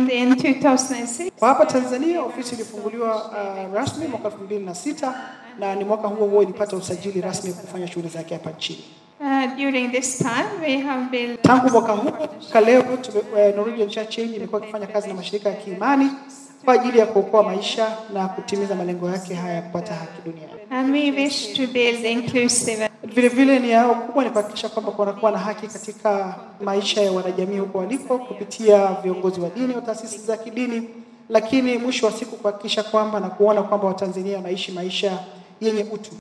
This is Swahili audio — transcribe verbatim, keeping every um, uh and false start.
opened in two thousand six. Kwa hapa Tanzania ofisi ilifunguliwa uh, rasmi mwaka elfu mbili na sita na ni mwaka huo huo ilipata usajili rasmi kufanya shughuli zake hapa nchini. Uh, during this time we have been Tangu mwaka huu kaleo uh, Norwegian Church Change imekuwa ikifanya kazi na mashirika ya kiimani kwa ajili ya kuokoa maisha na kutimiza malengo yake haya ya kupata haki duniani. and we wish to build inclusive. Vile vile ni yao kubwa ni kuhakikisha kwamba kunakuwa na haki katika maisha ya wanajamii huko waliko kupitia viongozi wa dini au taasisi za kidini, lakini mwisho wa siku kuhakikisha kwamba na kuona kwamba Watanzania wanaishi maisha yenye utu.